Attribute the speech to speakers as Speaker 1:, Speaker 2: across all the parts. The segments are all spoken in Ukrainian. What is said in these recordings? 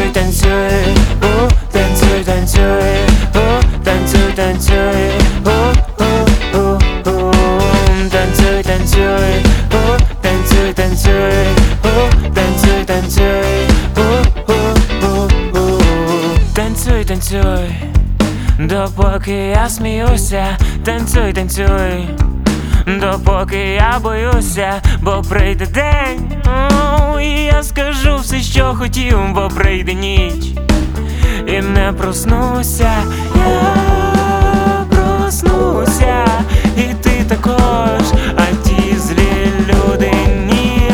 Speaker 1: Танцуй, танцуй, танцуй, танцуй, танцуй, танцуй, танцуй, танцуй, танцуй, танцуй, танцуй, танцуй, танцуй, танцуй, допоки я сміюся, танцюй, танцюй, допоки я боюся, бо прийде день, і я скажу все, що хотів, бо прийде ніч, і не проснуся, я проснуся, і ти також, а ті злі люди ні,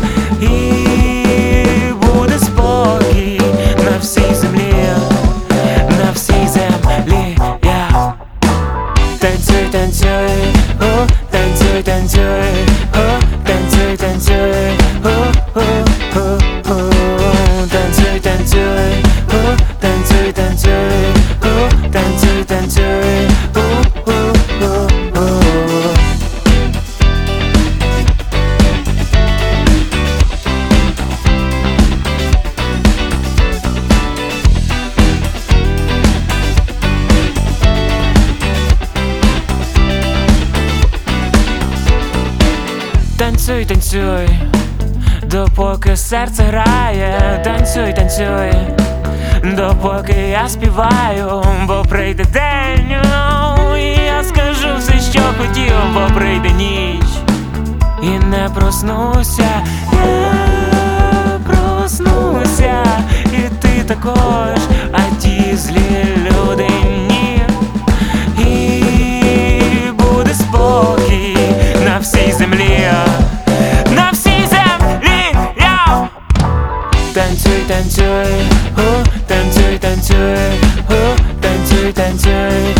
Speaker 1: і буде спокій на всій землі, на всій землі, я танцюй, танцюй, танцюй, танцюй, танцюй, танцюй, танцюй, танцюй, танцюй, танцюй, танцюй, танцюй. Танцюй, танцюй, допоки серце грає, танцюй, танцюй, допоки я співаю, бо прийде день, і я скажу все, що хотів, бо прийде ніч, і не проснуся, я проснуся, і ти також, а ті злі люди ні, і буде спокій на всій землі, на всій землі, я танцюй, танцюй, танцюй, танцюй, танцюй, танцюй, танцюй,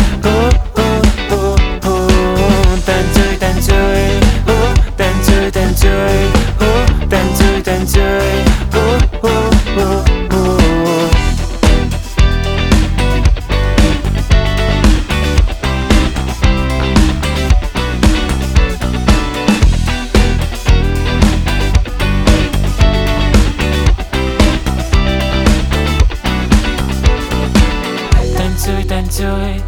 Speaker 1: танцюй, танцюй, танцюй, танцюй, танцюй. Танцуй, танцуй,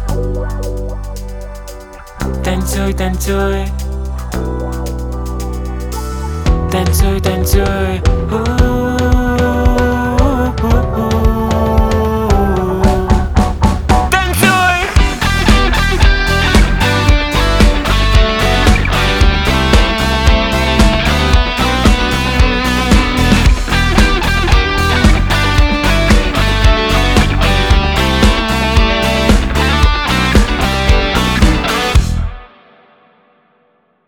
Speaker 1: танцуй, танцуй, танцуй, танцуй,